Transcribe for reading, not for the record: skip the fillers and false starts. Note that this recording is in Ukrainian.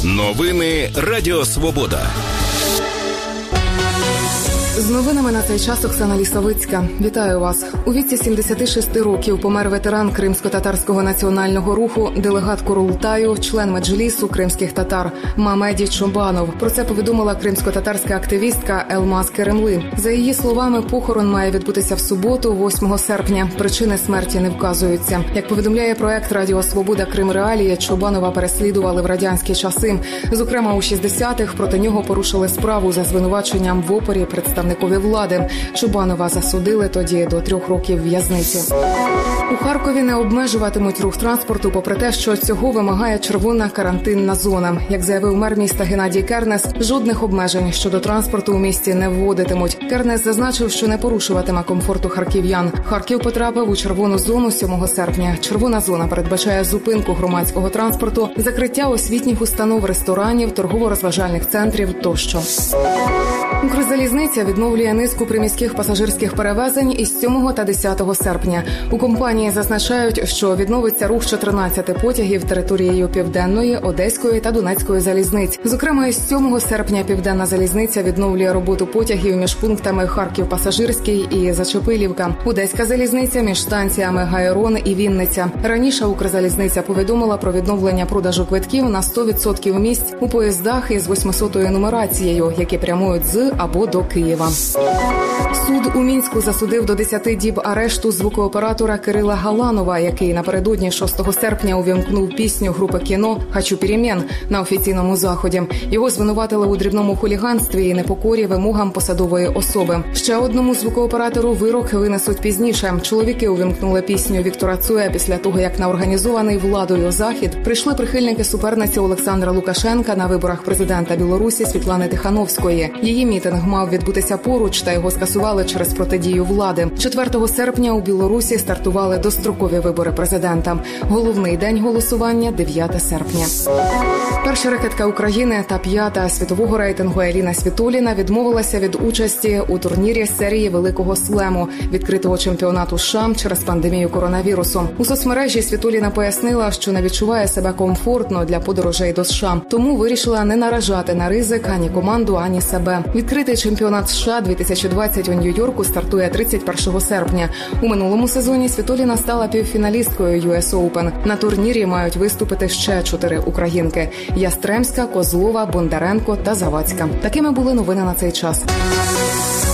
Новини Радіо Свобода. З новинами на цей час Оксана Лісовицька. Вітаю вас. У віці 76 років помер ветеран Кримсько-татарського національного руху, делегат Курултаю, член меджлісу кримських татар Мамеді Чобанов. Про це повідомила кримсько-татарська активістка Елмаз Керемли. За її словами, похорон має відбутися в суботу, 8 серпня. Причини смерті не вказуються. Як повідомляє проект Радіо Свобода Крим Реалії, Чобанова переслідували в радянські часи. Зокрема, у 60-х проти нього порушили справу за звинуваченням в опорі представникові влади. Чобанова засудили тоді до 3 років в'язниці. У Харкові не обмежуватимуть рух транспорту, попри те, що цього вимагає червона карантинна зона. Як заявив мер міста Геннадій Кернес, жодних обмежень щодо транспорту у місті не вводитимуть. Кернес зазначив, що не порушуватиме комфорту харків'ян. Харків потрапив у червону зону 7 серпня. Червона зона передбачає зупинку громадського транспорту, закриття освітніх установ, ресторанів, торгово-розважальних центрів тощо. Укрзалізниця відновлює низку приміських пасажирських перевезень із 7 та 10 серпня. У компанії зазначають, що відновиться рух 14 потягів територією Південної, Одеської та Донецької залізниць. Зокрема, із 7 серпня Південна залізниця відновлює роботу потягів між пунктами Харків-Пасажирський і Зачепилівка. Одеська залізниця між станціями Гайрон і Вінниця. Раніше Укрзалізниця повідомила про відновлення продажу квитків на 100% місць у поїздах із 800-ю нумерацією, які прямують з або до Києва. Суд у Мінську засудив до 10 діб арешту звукооператора Кирила Галанова, який напередодні 6 серпня увімкнув пісню групи «Кіно» «Хочу перемен» на офіційному заході. Його звинуватили у дрібному хуліганстві і непокорі вимогам посадової особи. Ще одному звукооператору вирок винесуть пізніше. Чоловіки увімкнули пісню Віктора Цоя після того, як на організований владою захід прийшли прихильники суперниці Олександра Лукашенка на виборах президента Білорусі Світлани Тихановської. Її мітинг мав відбутися поруч, та його скасували через протидію влади. 4 серпня у Білорусі стартували дострокові вибори президента. Головний день голосування – 9 серпня. Перша ракетка України та 5-та світового рейтингу Еліна Світоліна відмовилася від участі у турнірі серії Великого Слему, відкритого чемпіонату США через пандемію коронавірусу. У соцмережі Світоліна пояснила, що не відчуває себе комфортно для подорожей до США, тому вирішила не наражати на ризик ані команду, ані себе. Відкритий чемпіонат США 2020 у Нью-Йорку стартує 31 серпня. У минулому сезоні Світоліна стала півфіналісткою US Open. На турнірі мають виступити ще 4 українки – Ястремська, Козлова, Бондаренко та Завадська. Такими були новини на цей час.